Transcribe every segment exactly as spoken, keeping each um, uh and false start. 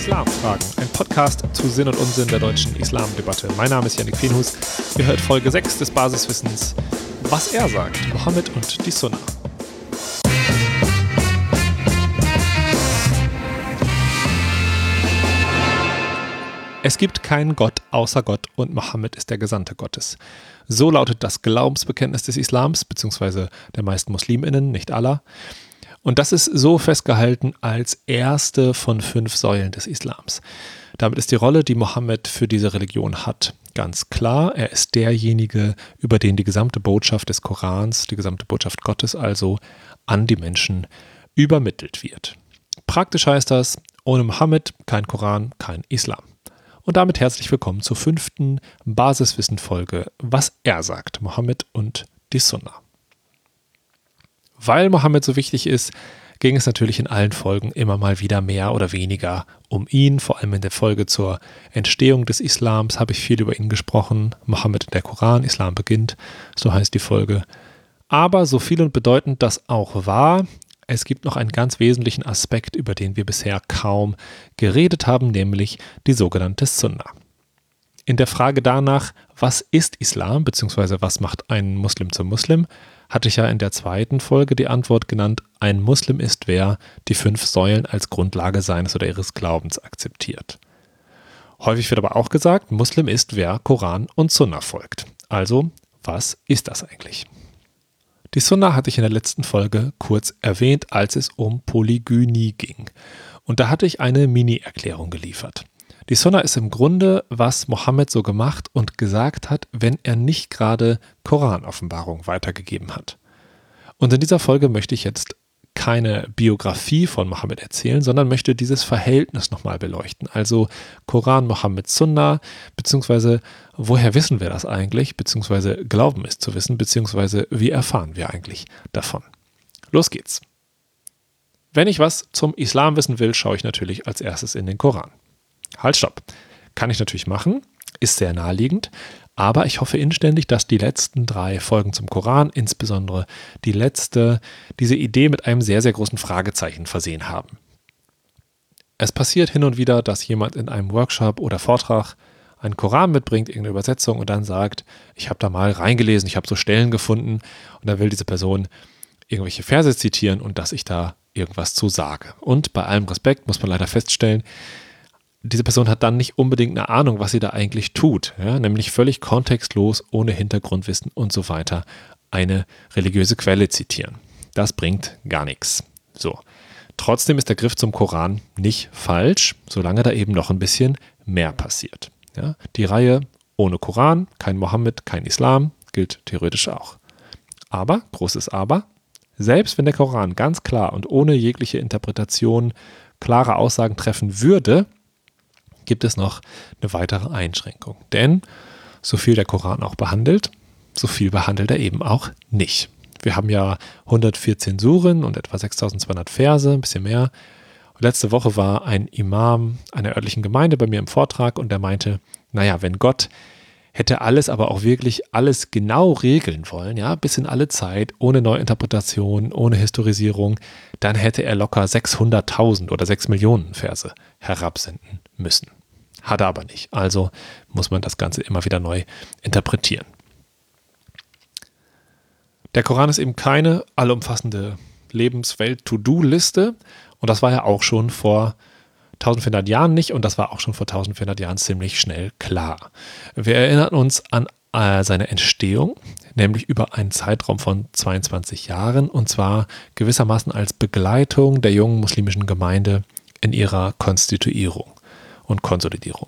Islamfragen, ein Podcast zu Sinn und Unsinn der deutschen Islamdebatte. Mein Name ist Yannick Fenhus. Ihr hört Folge sechs des Basiswissens, was er sagt, Mohammed und die Sunna. Es gibt keinen Gott außer Gott und Mohammed ist der Gesandte Gottes. So lautet das Glaubensbekenntnis des Islams, beziehungsweise der meisten MuslimInnen, nicht aller. Und das ist so festgehalten als erste von fünf Säulen des Islams. Damit ist die Rolle, die Mohammed für diese Religion hat, ganz klar. Er ist derjenige, über den die gesamte Botschaft des Korans, die gesamte Botschaft Gottes also an die Menschen übermittelt wird. Praktisch heißt das, ohne Mohammed kein Koran, kein Islam. Und damit herzlich willkommen zur fünften Basiswissen-Folge, was er sagt, Mohammed und die Sunna. Weil Mohammed so wichtig ist, ging es natürlich in allen Folgen immer mal wieder mehr oder weniger um ihn. Vor allem in der Folge zur Entstehung des Islams habe ich viel über ihn gesprochen. Mohammed und der Koran, Islam beginnt, so heißt die Folge. Aber so viel und bedeutend das auch war, es gibt noch einen ganz wesentlichen Aspekt, über den wir bisher kaum geredet haben, nämlich die sogenannte Sunna. In der Frage danach, was ist Islam, beziehungsweise was macht einen Muslim zum Muslim, hatte ich ja in der zweiten Folge die Antwort genannt, ein Muslim ist, wer die fünf Säulen als Grundlage seines oder ihres Glaubens akzeptiert. Häufig wird aber auch gesagt, Muslim ist, wer Koran und Sunna folgt. Also, was ist das eigentlich? Die Sunna hatte ich in der letzten Folge kurz erwähnt, als es um Polygynie ging. Und da hatte ich eine Mini-Erklärung geliefert. Die Sunna ist im Grunde, was Mohammed so gemacht und gesagt hat, wenn er nicht gerade Koranoffenbarung weitergegeben hat. Und in dieser Folge möchte ich jetzt keine Biografie von Mohammed erzählen, sondern möchte dieses Verhältnis nochmal beleuchten. Also Koran, Mohammed, Sunna, beziehungsweise woher wissen wir das eigentlich, beziehungsweise glauben es zu wissen, beziehungsweise wie erfahren wir eigentlich davon. Los geht's. Wenn ich was zum Islam wissen will, schaue ich natürlich als erstes in den Koran. Halt, stopp. Kann ich natürlich machen, ist sehr naheliegend, aber ich hoffe inständig, dass die letzten drei Folgen zum Koran, insbesondere die letzte, diese Idee mit einem sehr, sehr großen Fragezeichen versehen haben. Es passiert hin und wieder, dass jemand in einem Workshop oder Vortrag einen Koran mitbringt, irgendeine Übersetzung und dann sagt, ich habe da mal reingelesen, ich habe so Stellen gefunden und dann will diese Person irgendwelche Verse zitieren und dass ich da irgendwas zu sage. Und bei allem Respekt muss man leider feststellen, diese Person hat dann nicht unbedingt eine Ahnung, was sie da eigentlich tut, ja? Nämlich völlig kontextlos, ohne Hintergrundwissen und so weiter, eine religiöse Quelle zitieren. Das bringt gar nichts. So. Trotzdem ist der Griff zum Koran nicht falsch, solange da eben noch ein bisschen mehr passiert. Ja? Die Reihe ohne Koran, kein Mohammed, kein Islam, gilt theoretisch auch. Aber, großes Aber, selbst wenn der Koran ganz klar und ohne jegliche Interpretation klare Aussagen treffen würde, gibt es noch eine weitere Einschränkung. Denn so viel der Koran auch behandelt, so viel behandelt er eben auch nicht. Wir haben ja hundertvierzehn Suren und etwa sechstausendzweihundert Verse, ein bisschen mehr. Und letzte Woche war ein Imam einer örtlichen Gemeinde bei mir im Vortrag und der meinte, naja, wenn Gott hätte alles, aber auch wirklich alles genau regeln wollen, ja, bis in alle Zeit, ohne Neuinterpretation, ohne Historisierung, dann hätte er locker sechshunderttausend oder sechs Millionen Verse herabsenden müssen. Hat er aber nicht. Also muss man das Ganze immer wieder neu interpretieren. Der Koran ist eben keine allumfassende Lebenswelt-To-Do-Liste und das war ja auch schon vor eintausendvierhundert Jahren nicht und das war auch schon vor eintausendvierhundert Jahren ziemlich schnell klar. Wir erinnern uns an äh, seine Entstehung, nämlich über einen Zeitraum von zweiundzwanzig Jahren und zwar gewissermaßen als Begleitung der jungen muslimischen Gemeinde in ihrer Konstituierung und Konsolidierung.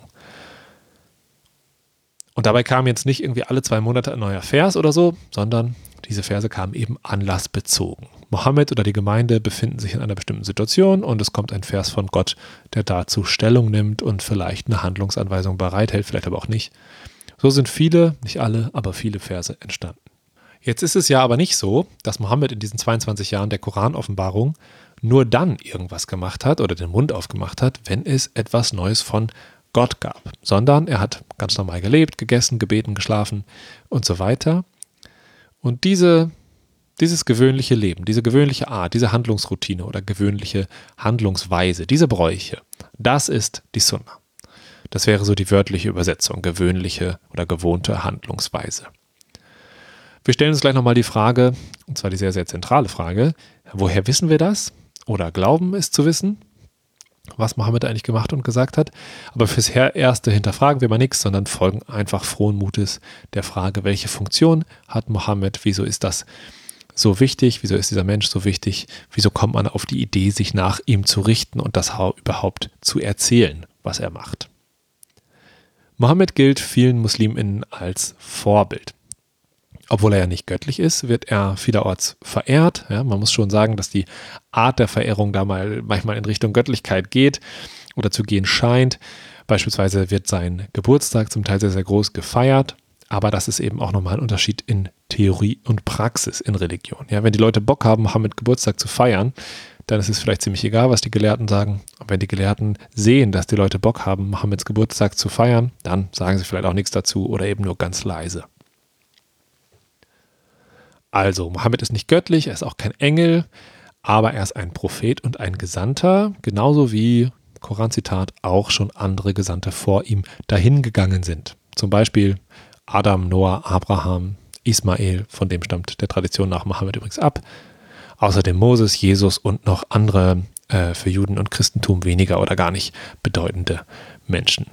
Und dabei kam jetzt nicht irgendwie alle zwei Monate ein neuer Vers oder so, sondern diese Verse kamen eben anlassbezogen. Mohammed oder die Gemeinde befinden sich in einer bestimmten Situation und es kommt ein Vers von Gott, der dazu Stellung nimmt und vielleicht eine Handlungsanweisung bereithält, vielleicht aber auch nicht. So sind viele, nicht alle, aber viele Verse entstanden. Jetzt ist es ja aber nicht so, dass Mohammed in diesen zweiundzwanzig Jahren der Koranoffenbarung nur dann irgendwas gemacht hat oder den Mund aufgemacht hat, wenn es etwas Neues von Gott gab, sondern er hat ganz normal gelebt, gegessen, gebeten, geschlafen und so weiter. Und diese Dieses gewöhnliche Leben, diese gewöhnliche Art, diese Handlungsroutine oder gewöhnliche Handlungsweise, diese Bräuche, das ist die Sunna. Das wäre so die wörtliche Übersetzung, gewöhnliche oder gewohnte Handlungsweise. Wir stellen uns gleich nochmal die Frage, und zwar die sehr, sehr zentrale Frage, woher wissen wir das oder glauben es zu wissen, was Mohammed eigentlich gemacht und gesagt hat. Aber fürs Erste hinterfragen wir mal nichts, sondern folgen einfach frohen Mutes der Frage, welche Funktion hat Mohammed, wieso ist das so wichtig, wieso ist dieser Mensch so wichtig, wieso kommt man auf die Idee, sich nach ihm zu richten und das überhaupt zu erzählen, was er macht. Mohammed gilt vielen Musliminnen als Vorbild. Obwohl er ja nicht göttlich ist, wird er vielerorts verehrt. Ja, man muss schon sagen, dass die Art der Verehrung da mal manchmal in Richtung Göttlichkeit geht oder zu gehen scheint. Beispielsweise wird sein Geburtstag zum Teil sehr, sehr groß gefeiert. Aber das ist eben auch nochmal ein Unterschied in Theorie und Praxis in Religion. Ja, wenn die Leute Bock haben, Mohammed Geburtstag zu feiern, dann ist es vielleicht ziemlich egal, was die Gelehrten sagen. Und wenn die Gelehrten sehen, dass die Leute Bock haben, Mohammeds Geburtstag zu feiern, dann sagen sie vielleicht auch nichts dazu oder eben nur ganz leise. Also, Mohammed ist nicht göttlich, er ist auch kein Engel, aber er ist ein Prophet und ein Gesandter, genauso wie, Koranzitat, auch schon andere Gesandte vor ihm dahingegangen sind. Zum Beispiel Adam, Noah, Abraham, Ismael, von dem stammt der Tradition nach Mohammed übrigens ab. Außerdem Moses, Jesus und noch andere äh, für Juden und Christentum weniger oder gar nicht bedeutende Menschen.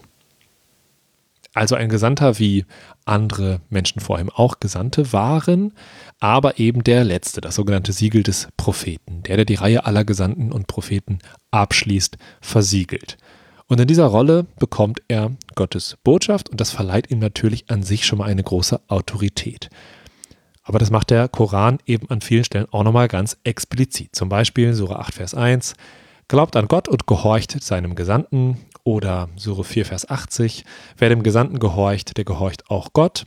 Also ein Gesandter, wie andere Menschen vor ihm auch Gesandte waren, aber eben der Letzte, das sogenannte Siegel des Propheten, der, der die Reihe aller Gesandten und Propheten abschließt, versiegelt. Und in dieser Rolle bekommt er Gottes Botschaft und das verleiht ihm natürlich an sich schon mal eine große Autorität. Aber das macht der Koran eben an vielen Stellen auch nochmal ganz explizit. Zum Beispiel Sura acht, Vers eins, glaubt an Gott und gehorcht seinem Gesandten. Oder Sura vier, Vers achtzig, wer dem Gesandten gehorcht, der gehorcht auch Gott.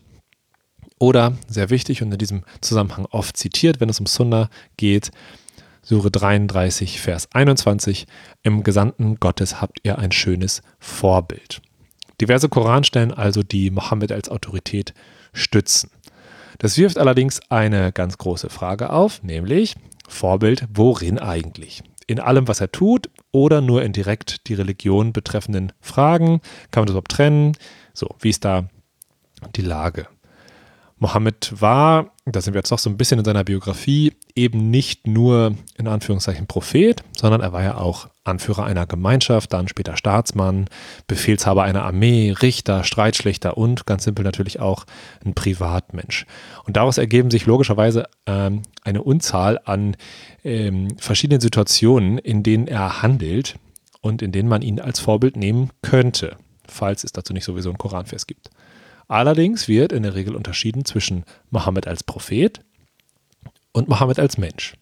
Oder, sehr wichtig und in diesem Zusammenhang oft zitiert, wenn es um Sunna geht, Sura dreiunddreißig, Vers einundzwanzig, im Gesandten Gottes habt ihr ein schönes Vorbild. Diverse Koranstellen also, die Mohammed als Autorität stützen. Das wirft allerdings eine ganz große Frage auf, nämlich Vorbild, worin eigentlich? In allem, was er tut oder nur in direkt die Religion betreffenden Fragen? Kann man das überhaupt trennen? So, wie ist da die Lage? Mohammed war, da sind wir jetzt noch so ein bisschen in seiner Biografie, eben nicht nur in Anführungszeichen Prophet, sondern er war ja auch Anführer einer Gemeinschaft, dann später Staatsmann, Befehlshaber einer Armee, Richter, Streitschlichter und ganz simpel natürlich auch ein Privatmensch. Und daraus ergeben sich logischerweise ähm, eine Unzahl an ähm, verschiedenen Situationen, in denen er handelt und in denen man ihn als Vorbild nehmen könnte, falls es dazu nicht sowieso einen Koranvers gibt. Allerdings wird in der Regel unterschieden zwischen Mohammed als Prophet und Mohammed als Mensch.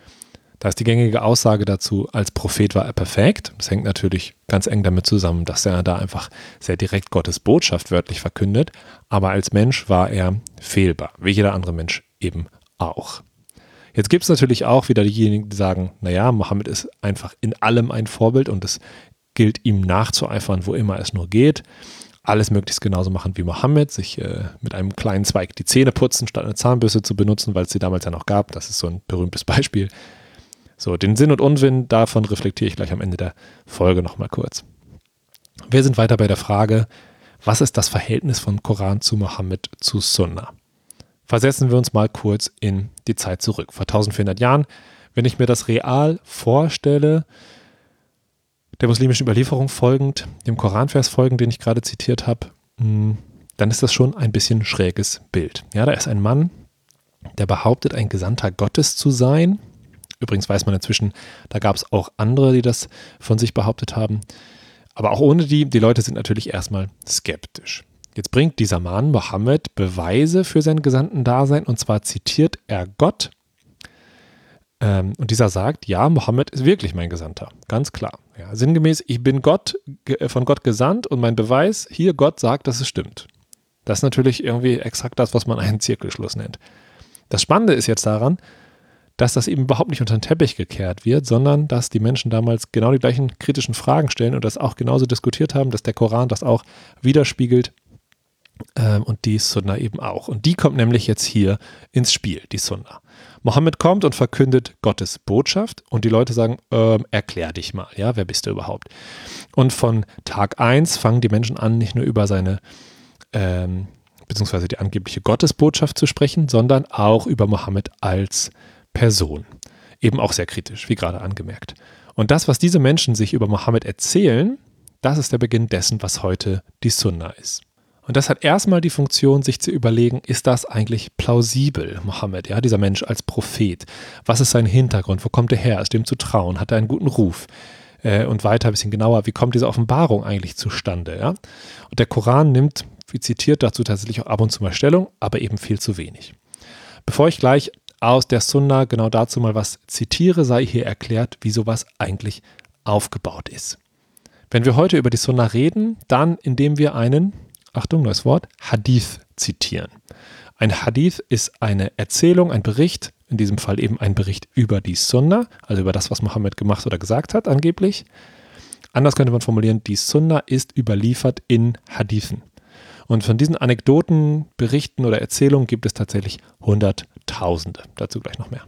Da ist die gängige Aussage dazu, als Prophet war er perfekt. Das hängt natürlich ganz eng damit zusammen, dass er da einfach sehr direkt Gottes Botschaft wörtlich verkündet. Aber als Mensch war er fehlbar, wie jeder andere Mensch eben auch. Jetzt gibt es natürlich auch wieder diejenigen, die sagen, naja, Mohammed ist einfach in allem ein Vorbild und es gilt ihm nachzueifern, wo immer es nur geht. Alles möglichst genauso machen wie Mohammed, sich äh, mit einem kleinen Zweig die Zähne putzen, statt eine Zahnbürste zu benutzen, weil es sie damals ja noch gab. Das ist so ein berühmtes Beispiel. So, den Sinn und Unsinn, davon reflektiere ich gleich am Ende der Folge nochmal kurz. Wir sind weiter bei der Frage, was ist das Verhältnis von Koran zu Mohammed zu Sunna? Versetzen wir uns mal kurz in die Zeit zurück. Vor eintausendvierhundert Jahren, wenn ich mir das real vorstelle, der muslimischen Überlieferung folgend, dem Koranvers folgend, den ich gerade zitiert habe, dann ist das schon ein bisschen schräges Bild. Ja, da ist ein Mann, der behauptet, ein Gesandter Gottes zu sein. Übrigens weiß man inzwischen, da gab es auch andere, die das von sich behauptet haben. Aber auch ohne die, die Leute sind natürlich erstmal skeptisch. Jetzt bringt dieser Mann, Mohammed, Beweise für sein Gesandtendasein und zwar zitiert er Gott. Ähm, und dieser sagt, ja, Mohammed ist wirklich mein Gesandter, ganz klar. Ja, sinngemäß, ich bin Gott, von Gott gesandt und mein Beweis, hier Gott sagt, dass es stimmt. Das ist natürlich irgendwie exakt das, was man einen Zirkelschluss nennt. Das Spannende ist jetzt daran, dass das eben überhaupt nicht unter den Teppich gekehrt wird, sondern dass die Menschen damals genau die gleichen kritischen Fragen stellen und das auch genauso diskutiert haben, dass der Koran das auch widerspiegelt. ähm, und die Sunna eben auch. Und die kommt nämlich jetzt hier ins Spiel, die Sunna. Mohammed kommt und verkündet Gottes Botschaft und die Leute sagen, ähm, erklär dich mal, ja, wer bist du überhaupt? Und von Tag eins fangen die Menschen an, nicht nur über seine, ähm, beziehungsweise die angebliche Gottesbotschaft zu sprechen, sondern auch über Mohammed als Person. Eben auch sehr kritisch, wie gerade angemerkt. Und das, was diese Menschen sich über Mohammed erzählen, das ist der Beginn dessen, was heute die Sunna ist. Und das hat erstmal die Funktion, sich zu überlegen, ist das eigentlich plausibel, Mohammed, ja, dieser Mensch als Prophet? Was ist sein Hintergrund? Wo kommt er her? Ist dem zu trauen? Hat er einen guten Ruf? Äh, und weiter ein bisschen genauer, wie kommt diese Offenbarung eigentlich zustande? Ja? Und der Koran nimmt, wie zitiert, dazu tatsächlich auch ab und zu mal Stellung, aber eben viel zu wenig. Bevor ich gleich aus der Sunna genau dazu mal was zitiere, sei hier erklärt, wie sowas eigentlich aufgebaut ist. Wenn wir heute über die Sunna reden, dann indem wir einen, Achtung, neues Wort, Hadith zitieren. Ein Hadith ist eine Erzählung, ein Bericht, in diesem Fall eben ein Bericht über die Sunna, also über das, was Mohammed gemacht oder gesagt hat angeblich. Anders könnte man formulieren, die Sunna ist überliefert in Hadithen. Und von diesen Anekdoten, Berichten oder Erzählungen gibt es tatsächlich Hunderttausende. Dazu gleich noch mehr.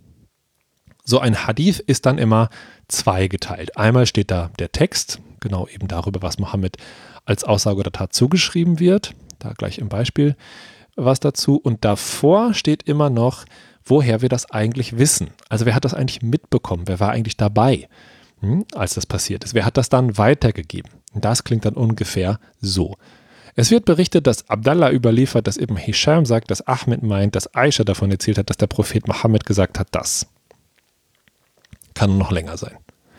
So ein Hadith ist dann immer zweigeteilt. Einmal steht da der Text, genau eben darüber, was Mohammed als Aussage oder Tat zugeschrieben wird. Da gleich im Beispiel was dazu. Und davor steht immer noch, woher wir das eigentlich wissen. Also wer hat das eigentlich mitbekommen? Wer war eigentlich dabei, hm, als das passiert ist? Wer hat das dann weitergegeben? Und das klingt dann ungefähr so. Es wird berichtet, dass Abdallah überliefert, dass Ibn Hisham sagt, dass Ahmed meint, dass Aisha davon erzählt hat, dass der Prophet Mohammed gesagt hat, das kann noch länger sein.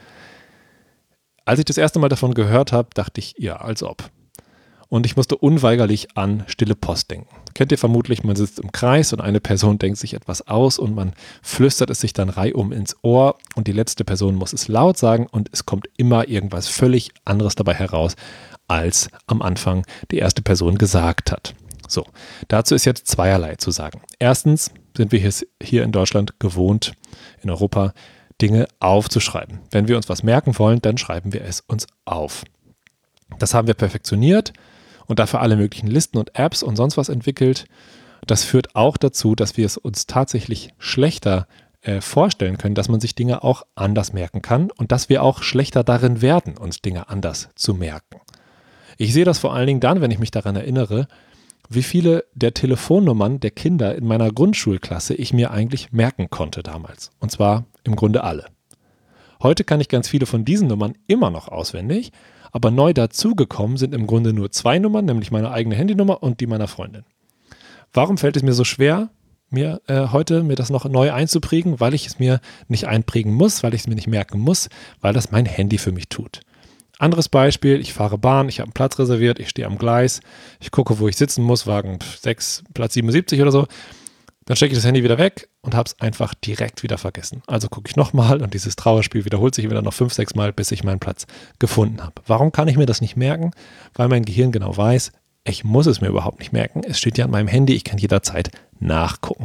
Als ich das erste Mal davon gehört habe, dachte ich, ja, als ob. Und ich musste unweigerlich an Stille Post denken. Kennt ihr vermutlich, man sitzt im Kreis und eine Person denkt sich etwas aus und man flüstert es sich dann reihum ins Ohr und die letzte Person muss es laut sagen und es kommt immer irgendwas völlig anderes dabei heraus, als am Anfang die erste Person gesagt hat. So, dazu ist jetzt zweierlei zu sagen. Erstens sind wir hier in Deutschland gewohnt, in Europa, Dinge aufzuschreiben. Wenn wir uns was merken wollen, dann schreiben wir es uns auf. Das haben wir perfektioniert und dafür alle möglichen Listen und Apps und sonst was entwickelt. Das führt auch dazu, dass wir es uns tatsächlich schlechter äh, vorstellen können, dass man sich Dinge auch anders merken kann und dass wir auch schlechter darin werden, uns Dinge anders zu merken. Ich sehe das vor allen Dingen dann, wenn ich mich daran erinnere, wie viele der Telefonnummern der Kinder in meiner Grundschulklasse ich mir eigentlich merken konnte damals. Und zwar im Grunde alle. Heute kann ich ganz viele von diesen Nummern immer noch auswendig, aber neu dazugekommen sind im Grunde nur zwei Nummern, nämlich meine eigene Handynummer und die meiner Freundin. Warum fällt es mir so schwer, mir äh, heute mir das noch neu einzuprägen? Weil ich es mir nicht einprägen muss, weil ich es mir nicht merken muss, weil das mein Handy für mich tut. Anderes Beispiel, ich fahre Bahn, ich habe einen Platz reserviert, ich stehe am Gleis, ich gucke, wo ich sitzen muss, Wagen sechs, Platz siebenundsiebzig oder so. Dann stecke ich das Handy wieder weg und habe es einfach direkt wieder vergessen. Also gucke ich nochmal und dieses Trauerspiel wiederholt sich wieder noch fünf, sechs Mal, bis ich meinen Platz gefunden habe. Warum kann ich mir das nicht merken? Weil mein Gehirn genau weiß, ich muss es mir überhaupt nicht merken. Es steht ja an meinem Handy, ich kann jederzeit nachgucken.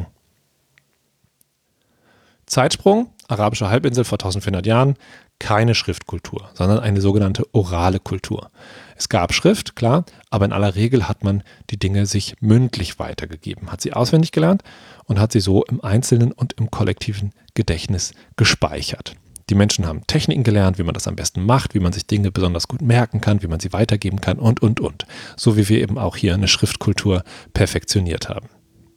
Zeitsprung, arabische Halbinsel vor eintausendvierhundert Jahren, keine Schriftkultur, sondern eine sogenannte orale Kultur. Es gab Schrift, klar, aber in aller Regel hat man die Dinge sich mündlich weitergegeben, hat sie auswendig gelernt und hat sie so im einzelnen und im kollektiven Gedächtnis gespeichert. Die Menschen haben Techniken gelernt, wie man das am besten macht, wie man sich Dinge besonders gut merken kann, wie man sie weitergeben kann und, und, und. So wie wir eben auch hier eine Schriftkultur perfektioniert haben.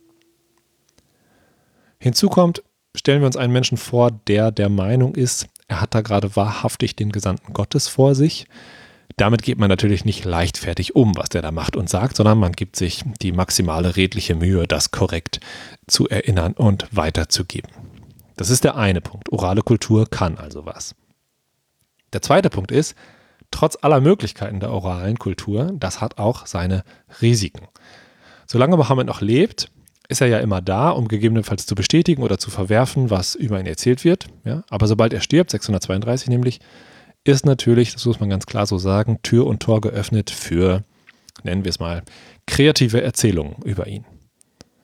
Hinzu kommt, stellen wir uns einen Menschen vor, der der Meinung ist, er hat da gerade wahrhaftig den Gesandten Gottes vor sich. Damit geht man natürlich nicht leichtfertig um, was der da macht und sagt, sondern man gibt sich die maximale redliche Mühe, das korrekt zu erinnern und weiterzugeben. Das ist der eine Punkt. Orale Kultur kann also was. Der zweite Punkt ist, trotz aller Möglichkeiten der oralen Kultur, das hat auch seine Risiken. Solange Mohammed noch lebt, ist er ja immer da, um gegebenenfalls zu bestätigen oder zu verwerfen, was über ihn erzählt wird. Ja? Aber sobald er stirbt, sechshundertzweiunddreißig nämlich, ist natürlich, das muss man ganz klar so sagen, Tür und Tor geöffnet für, nennen wir es mal, kreative Erzählungen über ihn.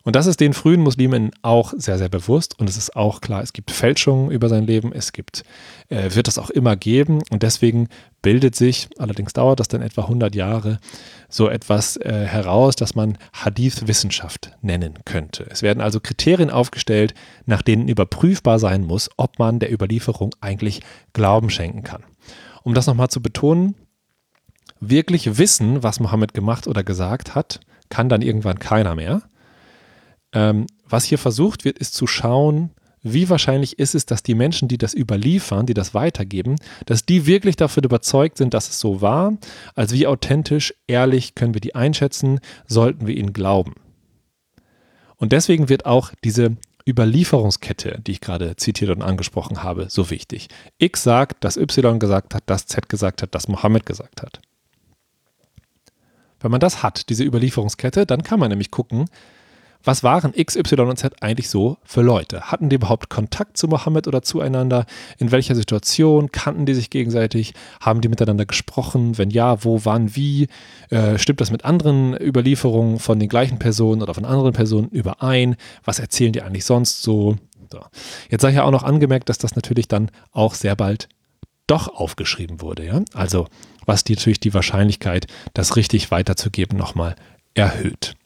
Und das ist den frühen Muslimen auch sehr, sehr bewusst. Und es ist auch klar, es gibt Fälschungen über sein Leben. Es gibt, äh, wird es auch immer geben. Und deswegen bildet sich, allerdings dauert das dann etwa hundert Jahre, so etwas äh, heraus, das man Hadith-Wissenschaft nennen könnte. Es werden also Kriterien aufgestellt, nach denen überprüfbar sein muss, ob man der Überlieferung eigentlich Glauben schenken kann. Um das nochmal zu betonen, wirklich wissen, was Mohammed gemacht oder gesagt hat, kann dann irgendwann keiner mehr. Ähm, was hier versucht wird, ist zu schauen, wie wahrscheinlich ist es, dass die Menschen, die das überliefern, die das weitergeben, dass die wirklich davon überzeugt sind, dass es so war, als wie authentisch, ehrlich können wir die einschätzen, sollten wir ihnen glauben. Und deswegen wird auch diese Überlieferungskette, die ich gerade zitiert und angesprochen habe, so wichtig. X sagt, dass Y gesagt hat, dass Z gesagt hat, dass Mohammed gesagt hat. Wenn man das hat, diese Überlieferungskette, dann kann man nämlich gucken, was waren X, Y und Z eigentlich so für Leute? Hatten die überhaupt Kontakt zu Mohammed oder zueinander? In welcher Situation? Kannten die sich gegenseitig? Haben die miteinander gesprochen? Wenn ja, wo, wann, wie? Äh, stimmt das mit anderen Überlieferungen von den gleichen Personen oder von anderen Personen überein? Was erzählen die eigentlich sonst so? So. Jetzt sei ja auch noch angemerkt, dass das natürlich dann auch sehr bald doch aufgeschrieben wurde. Ja? Also was die, natürlich die Wahrscheinlichkeit, das richtig weiterzugeben, nochmal erhöht.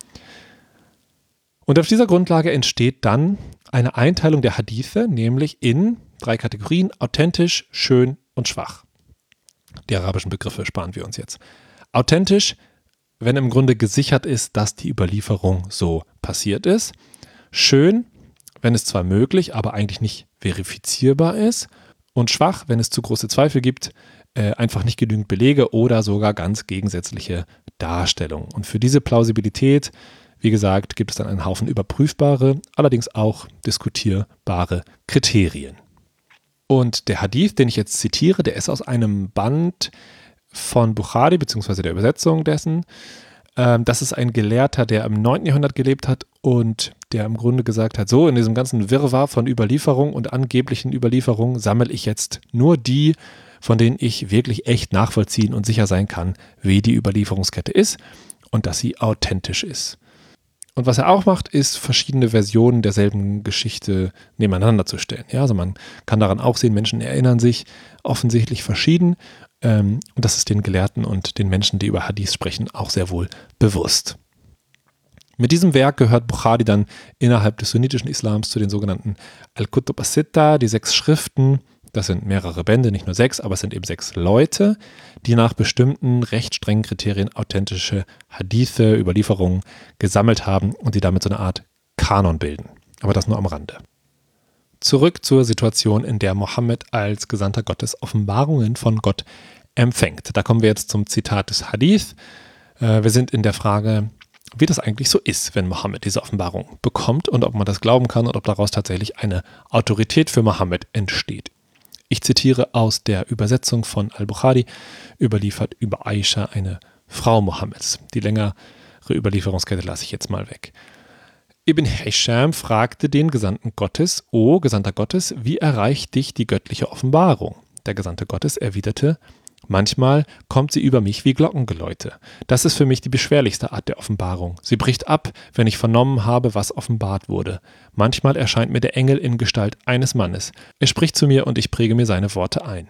Und auf dieser Grundlage entsteht dann eine Einteilung der Hadithe, nämlich in drei Kategorien: authentisch, schön und schwach. Die arabischen Begriffe sparen wir uns jetzt. Authentisch, wenn im Grunde gesichert ist, dass die Überlieferung so passiert ist. Schön, wenn es zwar möglich, aber eigentlich nicht verifizierbar ist. Und schwach, wenn es zu große Zweifel gibt, äh, einfach nicht genügend Belege oder sogar ganz gegensätzliche Darstellungen. Und für diese Plausibilität, wie gesagt, gibt es dann einen Haufen überprüfbare, allerdings auch diskutierbare Kriterien. Und der Hadith, den ich jetzt zitiere, der ist aus einem Band von Bukhari, beziehungsweise der Übersetzung dessen. Ähm, das ist ein Gelehrter, der im neunten Jahrhundert gelebt hat und der im Grunde gesagt hat, so in diesem ganzen Wirrwarr von Überlieferung und angeblichen Überlieferungen sammle ich jetzt nur die, von denen ich wirklich echt nachvollziehen und sicher sein kann, wie die Überlieferungskette ist und dass sie authentisch ist. Und was er auch macht, ist, verschiedene Versionen derselben Geschichte nebeneinander zu stellen. Ja, also man kann daran auch sehen, Menschen erinnern sich offensichtlich verschieden. Ähm, und das ist den Gelehrten und den Menschen, die über Hadith sprechen, auch sehr wohl bewusst. Mit diesem Werk gehört Bukhari dann innerhalb des sunnitischen Islams zu den sogenannten Al-Kutub as-Sitta, die sechs Schriften. Das sind mehrere Bände, nicht nur sechs, aber es sind eben sechs Leute, die nach bestimmten recht strengen Kriterien authentische Hadithe, Überlieferungen gesammelt haben und die damit so eine Art Kanon bilden. Aber das nur am Rande. Zurück zur Situation, in der Mohammed als Gesandter Gottes Offenbarungen von Gott empfängt. Da kommen wir jetzt zum Zitat des Hadith. Wir sind in der Frage, wie das eigentlich so ist, wenn Mohammed diese Offenbarung bekommt und ob man das glauben kann und ob daraus tatsächlich eine Autorität für Mohammed entsteht. Ich zitiere aus der Übersetzung von Al-Bukhari, überliefert über Aisha, eine Frau Mohammeds. Die längere Überlieferungskette lasse ich jetzt mal weg. Ibn Hisham fragte den Gesandten Gottes, O Gesandter Gottes, wie erreicht dich die göttliche Offenbarung? Der Gesandte Gottes erwiderte, manchmal kommt sie über mich wie Glockengeläute. Das ist für mich die beschwerlichste Art der Offenbarung. Sie bricht ab, wenn ich vernommen habe, was offenbart wurde. Manchmal erscheint mir der Engel in Gestalt eines Mannes. Er spricht zu mir und ich präge mir seine Worte ein.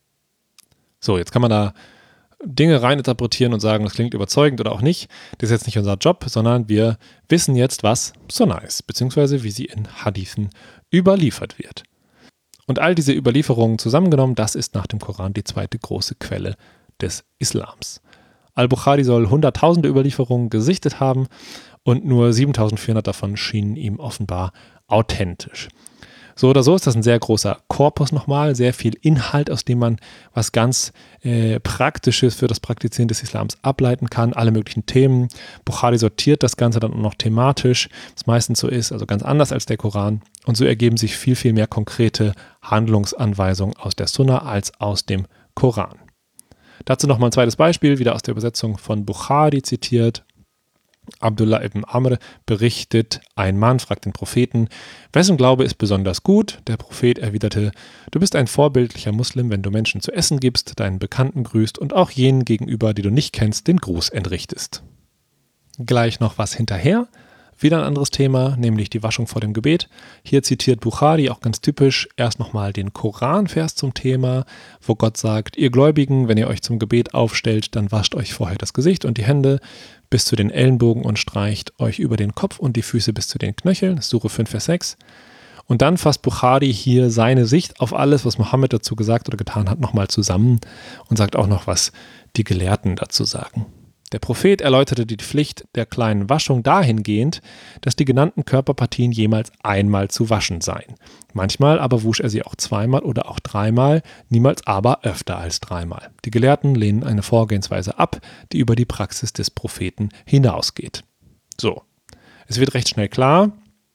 So, jetzt kann man da Dinge reininterpretieren und sagen, das klingt überzeugend oder auch nicht. Das ist jetzt nicht unser Job, sondern wir wissen jetzt, was Sunna ist, beziehungsweise wie sie in Hadithen überliefert wird. Und all diese Überlieferungen zusammengenommen, das ist nach dem Koran die zweite große Quelle des Islams. Al-Bukhari soll hunderttausende Überlieferungen gesichtet haben und nur siebentausendvierhundert davon schienen ihm offenbar authentisch. So oder so ist das ein sehr großer Korpus nochmal, sehr viel Inhalt, aus dem man was ganz äh, Praktisches für das Praktizieren des Islams ableiten kann, alle möglichen Themen. Bukhari sortiert das Ganze dann auch noch thematisch, was meistens so ist, also ganz anders als der Koran. Und so ergeben sich viel, viel mehr konkrete Handlungsanweisungen aus der Sunna als aus dem Koran. Dazu nochmal ein zweites Beispiel, wieder aus der Übersetzung von Bukhari zitiert. Abdullah ibn Amr berichtet, ein Mann fragt den Propheten, wessen Glaube ist besonders gut? Der Prophet erwiderte, du bist ein vorbildlicher Muslim, wenn du Menschen zu essen gibst, deinen Bekannten grüßt und auch jenen gegenüber, die du nicht kennst, den Gruß entrichtest. Gleich noch was hinterher. Wieder ein anderes Thema, nämlich die Waschung vor dem Gebet. Hier zitiert Bukhari auch ganz typisch erst nochmal den Koranvers zum Thema, wo Gott sagt, ihr Gläubigen, wenn ihr euch zum Gebet aufstellt, dann wascht euch vorher das Gesicht und die Hände bis zu den Ellenbogen und streicht euch über den Kopf und die Füße bis zu den Knöcheln. Das ist Sure fünf, Vers sechs. Und dann fasst Bukhari hier seine Sicht auf alles, was Mohammed dazu gesagt oder getan hat, nochmal zusammen und sagt auch noch, was die Gelehrten dazu sagen. Der Prophet erläuterte die Pflicht der kleinen Waschung dahingehend, dass die genannten Körperpartien jemals einmal zu waschen seien. Manchmal aber wusch er sie auch zweimal oder auch dreimal, niemals aber öfter als dreimal. Die Gelehrten lehnen eine Vorgehensweise ab, die über die Praxis des Propheten hinausgeht. So, es wird recht schnell klar,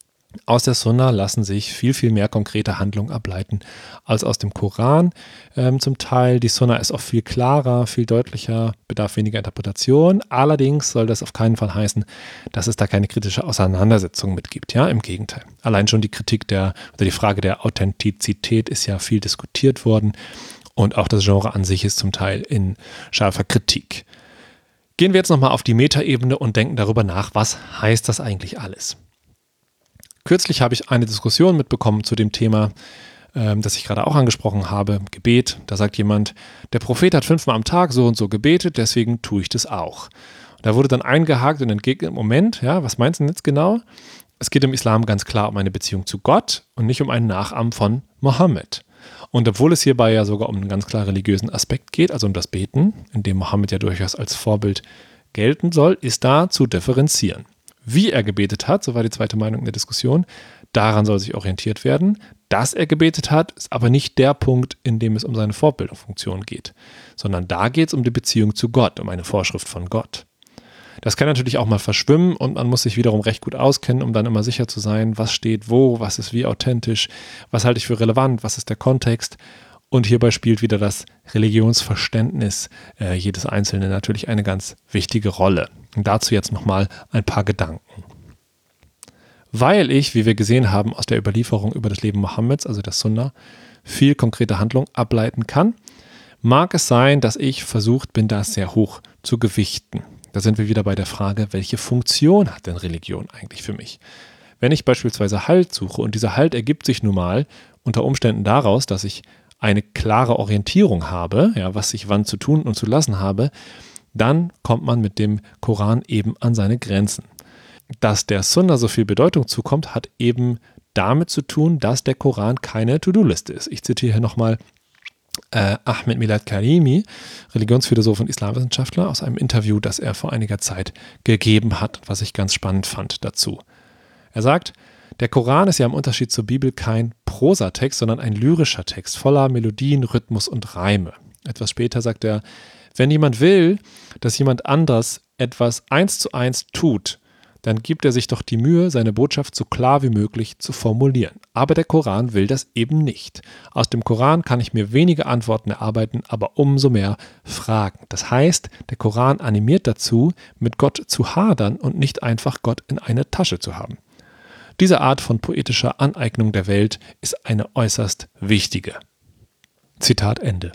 aus der Sunna lassen sich viel, viel mehr konkrete Handlungen ableiten als aus dem Koran. Ähm, zum Teil, die Sunna ist auch viel klarer, viel deutlicher, bedarf weniger Interpretation. Allerdings soll das auf keinen Fall heißen, dass es da keine kritische Auseinandersetzung mit gibt. Ja, im Gegenteil. Allein schon die Kritik der, oder die Frage der Authentizität ist ja viel diskutiert worden und auch das Genre an sich ist zum Teil in scharfer Kritik. Gehen wir jetzt nochmal auf die Metaebene und denken darüber nach, was heißt das eigentlich alles? Kürzlich habe ich eine Diskussion mitbekommen zu dem Thema, ähm, das ich gerade auch angesprochen habe, Gebet. Da sagt jemand, der Prophet hat fünfmal am Tag so und so gebetet, deswegen tue ich das auch. Und da wurde dann eingehakt und entgegnet, Moment, ja, was meinst du denn jetzt genau? Es geht im Islam ganz klar um eine Beziehung zu Gott und nicht um einen Nachahmen von Mohammed. Und obwohl es hierbei ja sogar um einen ganz klar religiösen Aspekt geht, also um das Beten, in dem Mohammed ja durchaus als Vorbild gelten soll, ist da zu differenzieren. Wie er gebetet hat, so war die zweite Meinung in der Diskussion, daran soll sich orientiert werden. Dass er gebetet hat, ist aber nicht der Punkt, in dem es um seine Vorbildungsfunktion geht, sondern da geht es um die Beziehung zu Gott, um eine Vorschrift von Gott. Das kann natürlich auch mal verschwimmen und man muss sich wiederum recht gut auskennen, um dann immer sicher zu sein, was steht wo, was ist wie authentisch, was halte ich für relevant, was ist der Kontext. Und hierbei spielt wieder das Religionsverständnis äh, jedes Einzelnen natürlich eine ganz wichtige Rolle. Und dazu jetzt nochmal ein paar Gedanken. Weil ich, wie wir gesehen haben, aus der Überlieferung über das Leben Mohammeds, also der Sunna, viel konkrete Handlung ableiten kann, mag es sein, dass ich versucht bin, das sehr hoch zu gewichten. Da sind wir wieder bei der Frage, welche Funktion hat denn Religion eigentlich für mich? Wenn ich beispielsweise Halt suche und dieser Halt ergibt sich nun mal unter Umständen daraus, dass ich eine klare Orientierung habe, ja, was ich wann zu tun und zu lassen habe, dann kommt man mit dem Koran eben an seine Grenzen. Dass der Sunna so viel Bedeutung zukommt, hat eben damit zu tun, dass der Koran keine To-Do-Liste ist. Ich zitiere hier nochmal äh, Ahmed Milad Karimi, Religionsphilosoph und Islamwissenschaftler, aus einem Interview, das er vor einiger Zeit gegeben hat, was ich ganz spannend fand dazu. Er sagt, der Koran ist ja im Unterschied zur Bibel kein Prosatext, sondern ein lyrischer Text, voller Melodien, Rhythmus und Reime. Etwas später sagt er, wenn jemand will, dass jemand anders etwas eins zu eins tut, dann gibt er sich doch die Mühe, seine Botschaft so klar wie möglich zu formulieren. Aber der Koran will das eben nicht. Aus dem Koran kann ich mir wenige Antworten erarbeiten, aber umso mehr Fragen. Das heißt, der Koran animiert dazu, mit Gott zu hadern und nicht einfach Gott in einer Tasche zu haben. Diese Art von poetischer Aneignung der Welt ist eine äußerst wichtige. Zitat Ende.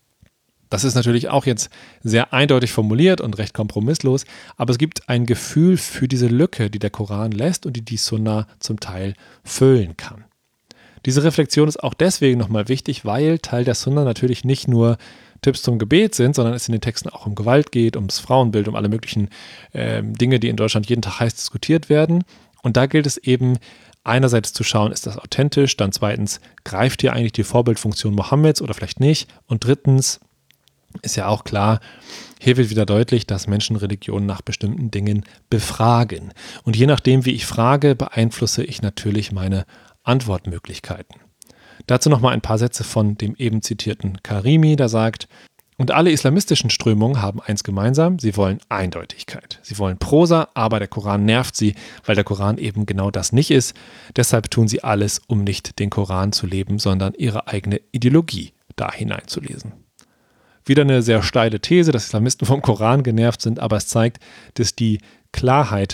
Das ist natürlich auch jetzt sehr eindeutig formuliert und recht kompromisslos, aber es gibt ein Gefühl für diese Lücke, die der Koran lässt und die die Sunna zum Teil füllen kann. Diese Reflexion ist auch deswegen nochmal wichtig, weil Teil der Sunna natürlich nicht nur Tipps zum Gebet sind, sondern es in den Texten auch um Gewalt geht, ums Frauenbild, um alle möglichen äh, Dinge, die in Deutschland jeden Tag heiß diskutiert werden. Und da gilt es eben, einerseits zu schauen, ist das authentisch, dann zweitens, greift hier eigentlich die Vorbildfunktion Mohammeds oder vielleicht nicht? Und drittens ist ja auch klar, hier wird wieder deutlich, dass Menschen Religionen nach bestimmten Dingen befragen. Und je nachdem, wie ich frage, beeinflusse ich natürlich meine Antwortmöglichkeiten. Dazu nochmal ein paar Sätze von dem eben zitierten Karimi, der sagt, und alle islamistischen Strömungen haben eins gemeinsam, sie wollen Eindeutigkeit. Sie wollen Prosa, aber der Koran nervt sie, weil der Koran eben genau das nicht ist. Deshalb tun sie alles, um nicht den Koran zu leben, sondern ihre eigene Ideologie da hineinzulesen. Wieder eine sehr steile These, dass Islamisten vom Koran genervt sind, aber es zeigt, dass die Klarheit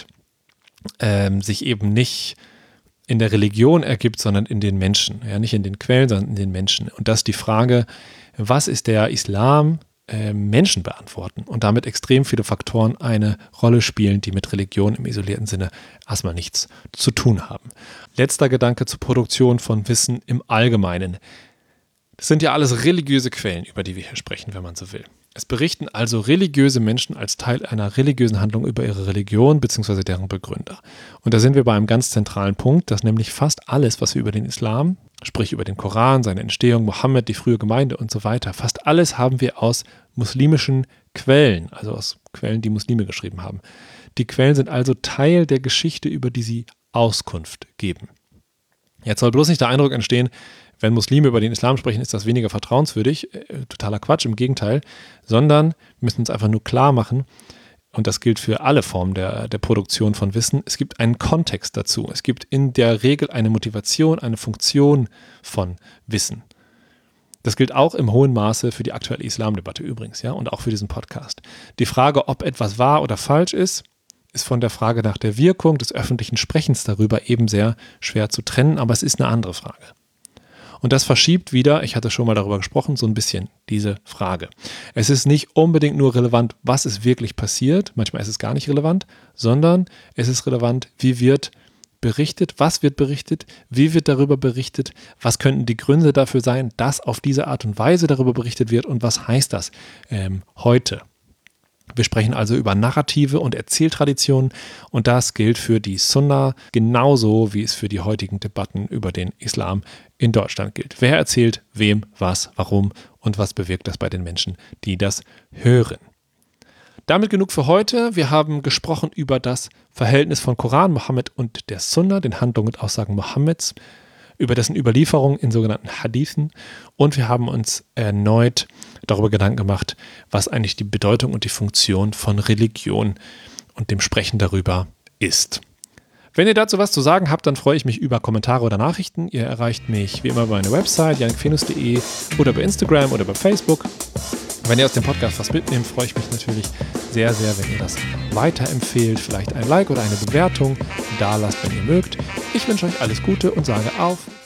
ähm, sich eben nicht in der Religion ergibt, sondern in den Menschen. Ja, nicht in den Quellen, sondern in den Menschen. Und das ist die Frage, was ist der Islam äh, Menschen beantworten und damit extrem viele Faktoren eine Rolle spielen, die mit Religion im isolierten Sinne erstmal nichts zu tun haben. Letzter Gedanke zur Produktion von Wissen im Allgemeinen. Das sind ja alles religiöse Quellen, über die wir hier sprechen, wenn man so will. Es berichten also religiöse Menschen als Teil einer religiösen Handlung über ihre Religion bzw. deren Begründer. Und da sind wir bei einem ganz zentralen Punkt, dass nämlich fast alles, was wir über den Islam, sprich über den Koran, seine Entstehung, Mohammed, die frühe Gemeinde und so weiter, fast alles haben wir aus muslimischen Quellen, also aus Quellen, die Muslime geschrieben haben. Die Quellen sind also Teil der Geschichte, über die sie Auskunft geben. Jetzt soll bloß nicht der Eindruck entstehen, wenn Muslime über den Islam sprechen, ist das weniger vertrauenswürdig. Äh, totaler Quatsch, im Gegenteil. Sondern wir müssen uns einfach nur klar machen, und das gilt für alle Formen der, der Produktion von Wissen, es gibt einen Kontext dazu. Es gibt in der Regel eine Motivation, eine Funktion von Wissen. Das gilt auch im hohen Maße für die aktuelle Islamdebatte übrigens, ja, und auch für diesen Podcast. Die Frage, ob etwas wahr oder falsch ist, ist von der Frage nach der Wirkung des öffentlichen Sprechens darüber eben sehr schwer zu trennen, aber es ist eine andere Frage. Und das verschiebt wieder, ich hatte schon mal darüber gesprochen, so ein bisschen diese Frage. Es ist nicht unbedingt nur relevant, was ist wirklich passiert, manchmal ist es gar nicht relevant, sondern es ist relevant, wie wird berichtet, was wird berichtet, wie wird darüber berichtet, was könnten die Gründe dafür sein, dass auf diese Art und Weise darüber berichtet wird und was heißt das ähm, heute. Wir sprechen also über Narrative und Erzähltraditionen und das gilt für die Sunna genauso, wie es für die heutigen Debatten über den Islam in Deutschland gilt. Wer erzählt wem, was, warum und was bewirkt das bei den Menschen, die das hören. Damit genug für heute. Wir haben gesprochen über das Verhältnis von Koran, Mohammed und der Sunna, den Handlungen und Aussagen Mohammeds, über dessen Überlieferung in sogenannten Hadithen und wir haben uns erneut darüber Gedanken gemacht, was eigentlich die Bedeutung und die Funktion von Religion und dem Sprechen darüber ist. Wenn ihr dazu was zu sagen habt, dann freue ich mich über Kommentare oder Nachrichten. Ihr erreicht mich wie immer über meine Website janikfenus punkt de oder bei Instagram oder bei Facebook. Wenn ihr aus dem Podcast was mitnehmt, freue ich mich natürlich sehr, sehr, wenn ihr das weiterempfehlt, vielleicht ein Like oder eine Bewertung da lasst, wenn ihr mögt. Ich wünsche euch alles Gute und sage auf